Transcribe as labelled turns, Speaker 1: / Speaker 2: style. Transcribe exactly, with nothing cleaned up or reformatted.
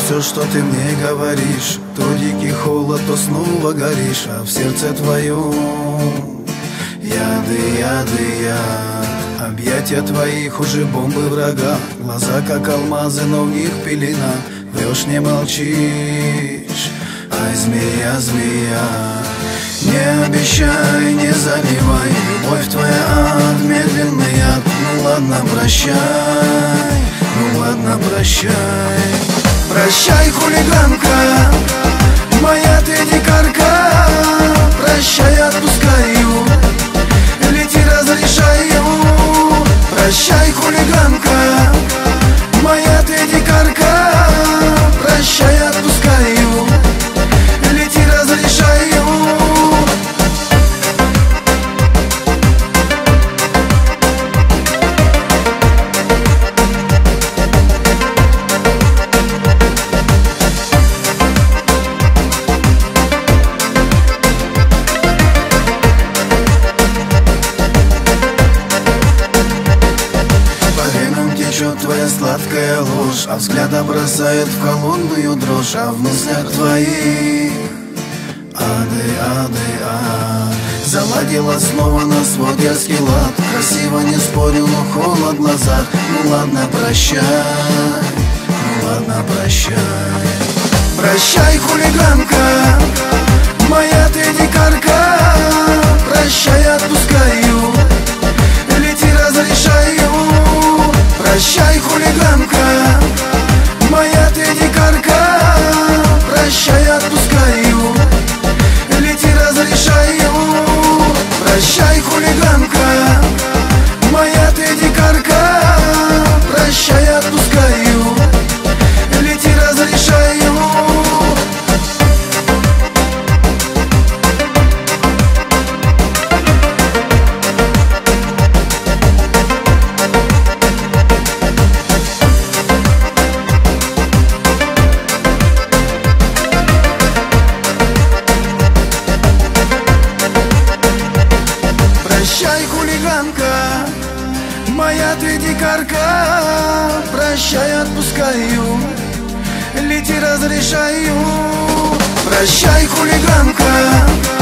Speaker 1: все, что ты мне говоришь. То дикий холод, то снова горишь, а в сердце твоем яды, яды, яд. Объятия твои хуже бомбы врага. Глаза как алмазы, но в них пелена. Врешь, не молчишь, ай, змея, змея. Не обещай, не заливай, любовь твоя ад, медленный яд. Ну ладно, прощай, ну ладно, прощай. Прощай, хулиганка, моя ты дикарка. Прощай, отпускаю, лети, разрешаю. Прощай, хулиганка, моя ты дикарка. Прощай, отпускаю, лети, разрешаю. Течет твоя сладкая ложь, а взгляда бросает в холодную дрожь. А в мыслях твоих ады, ады, ад. Заладила снова на свой дерзкий лад. Красиво, не спорю, но холод в глазах. Ну ладно, прощай, ну ладно, прощай. Прощай, хулиганка, моя ты дикарка. Прощай, отпускаю, лети, разрешаю. Прощай, хулиганка, моя ты дикарка. Прощай, отпускаю, лети, разрешаю. Прощай, хулиганка, моя ты дикарка. Прощай, отпускаю, лети, разрешаю. Прощай, хулиганка, моя ты дикарка. Прощай, отпускаю, лети, разрешаю. Прощай, хулиганка,